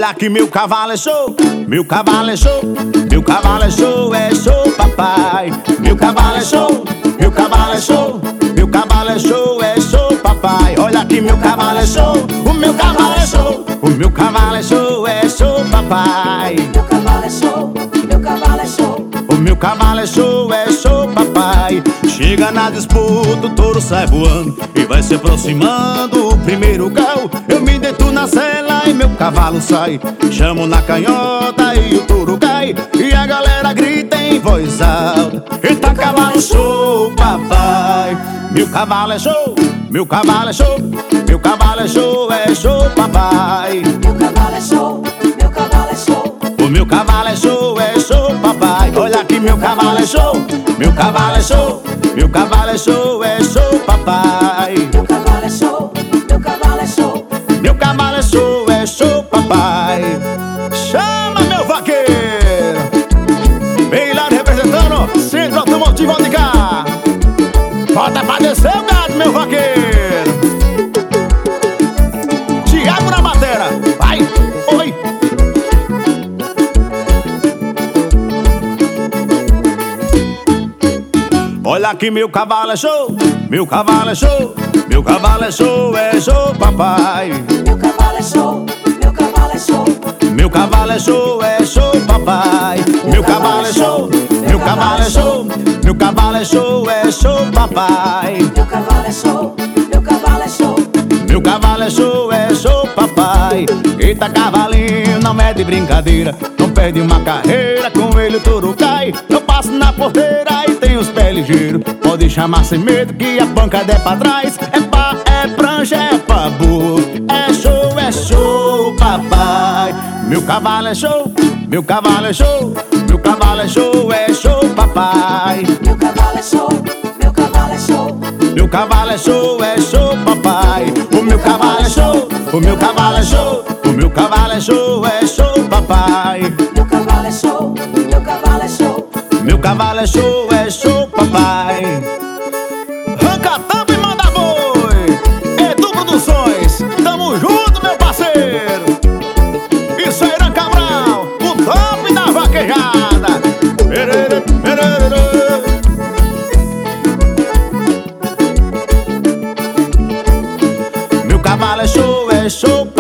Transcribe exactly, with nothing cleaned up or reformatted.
Olha que meu cavalo é show, meu cavalo é show, meu cavalo é show, é show, papai. Meu cavalo é show, meu cavalo é show, meu cavalo é show, é show, papai. Olha que meu cavalo é show, o meu cavalo é show, o meu cavalo é show, é show, papai. Meu cavalo é show, meu cavalo é show, o meu cavalo é show, é show, papai. Chega na disputa, o touro sai voando e vai se aproximando o primeiro gal. Eu me deito na sela e meu cavalo sai, chamo na canhota e o touro cai. E a galera grita em voz alta: eita cavalo show, papai. Meu cavalo é show, meu cavalo é show, meu cavalo é show, é show, papai. meu cavalo é show, meu cavalo é show, O meu cavalo é show, é show, papai. Olha que meu cavalo é show, meu cavalo é show, meu cavalo é show, é show, papai. meu cavalo é show, meu cavalo é show, Meu cavalo é show, é show, papai. Chama meu vaqueiro, vem lá representando Centro Automotivo de cá. Bota pra descer o gado, meu vaqueiro. Tiago na batera, vai, oi. Olha que meu cavalo é show, meu cavalo é show, meu cavalo é show, é show, papai. meu cavalo é show, meu cavalo é show, Meu cavalo é show, é show, papai. Meu cavalo é show, meu cavalo é show, meu cavalo é show, é show, papai. meu cavalo é show, meu cavalo é show, Meu cavalo é show, é show, papai. Eita cavalinho, não é de brincadeira, não perde uma carreira, com ele o touro cai. Eu passo na porteira e tem os pés ligeiros, pode chamar sem medo que a pancada é pra trás. É pá, é prancha, é pra burro, é show, é show, papai. Meu cavalo é show, meu cavalo é show, meu cavalo é show, é show, papai. meu cavalo é show, meu cavalo é show, Meu cavalo é show, é show, papai. O meu cavalo é show, o meu cavalo é show, o meu cavalo é show, é show, papai. meu cavalo é show, meu cavalo é show, Meu cavalo é show, é show, papai. Arranca tampa e manda boi. Edu Produções, tamo junto, meu parceiro. Isso é Irã Cabral, o top da vaquejada. Perere, perere. Meu cavalo é show, é show,